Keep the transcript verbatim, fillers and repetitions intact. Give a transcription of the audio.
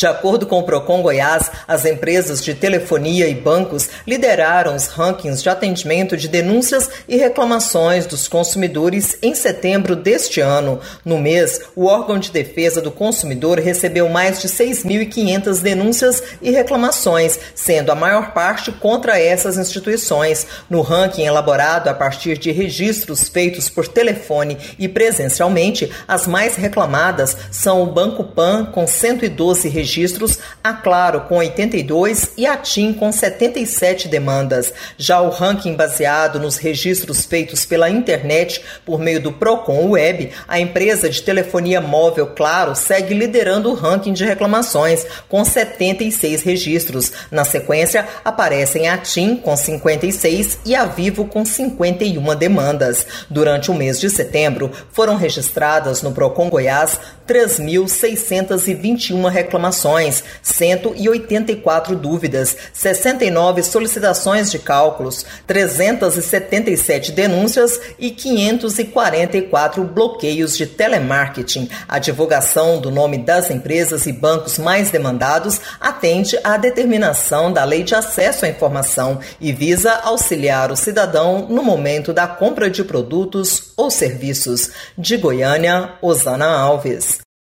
De acordo com o Procon Goiás, as empresas de telefonia e bancos lideraram os rankings de atendimento de denúncias e reclamações dos consumidores em setembro deste ano. No mês, o órgão de defesa do consumidor recebeu mais de seis mil e quinhentas denúncias e reclamações, sendo a maior parte contra essas instituições. No ranking elaborado a partir de registros feitos por telefone e presencialmente, as mais reclamadas são o Banco Pan, com cento e doze registros, a Claro, com oitenta e dois e a TIM, com setenta e sete demandas. Já o ranking baseado nos registros feitos pela internet por meio do Procon Web, a empresa de telefonia móvel Claro segue liderando o ranking de reclamações, com setenta e seis registros. Na sequência, aparecem a TIM, com cinquenta e seis, e a Vivo, com cinquenta e uma demandas. Durante o mês de setembro, foram registradas no Procon Goiás três mil seiscentas e vinte e uma reclamações, cento e oitenta e quatro dúvidas, sessenta e nove solicitações de cálculos, trezentas e setenta e sete denúncias e quinhentos e quarenta e quatro bloqueios de telemarketing. A divulgação do nome das empresas e bancos mais demandados atende à determinação da Lei de Acesso à Informação e visa auxiliar o cidadão no momento da compra de produtos ou serviços. De Goiânia, Osana Alves.